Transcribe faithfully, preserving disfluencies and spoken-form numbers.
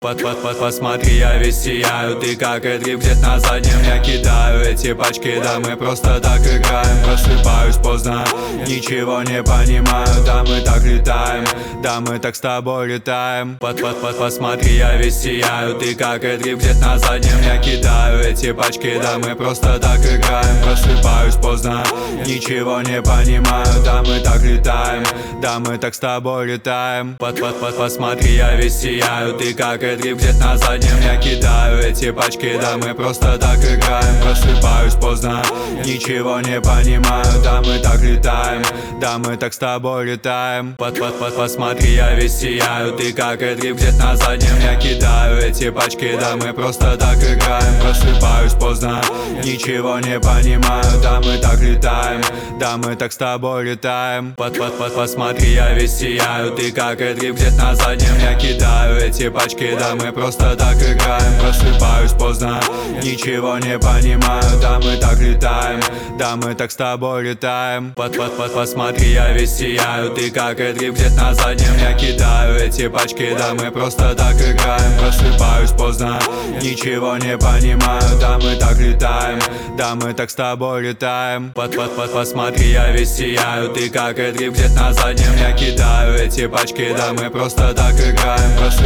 Под, под, под, посмотри, я весь сияю. Ты как Эдрип, где-то на заднем я кидаю эти пачки, да мы просто так играем. Просыпаюсь поздно, ничего не понимаю. Да мы так летаем, да мы так с тобой летаем. Под, под, под, посмотри, я весь сияю. Ты как Эдрип, где-то на заднем я кидаю эти пачки, да мы просто так играем. Просыпаюсь поздно, ничего не понимаю. Да мы так летаем, да мы так с тобой летаем. Под, под, под, посмотри, я весь сияю. Ты как Эдрип, где-то на заднем я кидаю эти пачки, да мы просто так играем. Просыпаюсь поздно, ничего не понимаю. Да мы так летаем, да мы так с тобой летаем. Под, под, под, посмотри, я весь сияю. Ты как Эдрип, где-то на заднем я кидаю эти пачки, да мы просто так играем. Просыпаюсь поздно, ничего не понимаю. Да мы так летаем, да мы так с тобой летаем. Под, под, под, посмотри, я весь сияю. Ты как Эдрип, где-то на заднем я кидаю эти пачки, да мы просто так играем. Просыпаюсь поздно, ничего не понимаю. Да мы так летаем, да мы так с тобой летаем. Под, под, под, посмотри, я весь сияю. Ты как Эдрип, где-то на заднем я кидаю эти пачки, да мы просто так играем. Просыпаюсь поздно, ничего не понимаю. Да мы так летаем, да мы так с тобой летаем. Под, под, под, посмотри, я весь сияю. Ты как Эдрип, где-то на заднем я кидаю эти пачки, да мы просто так играем.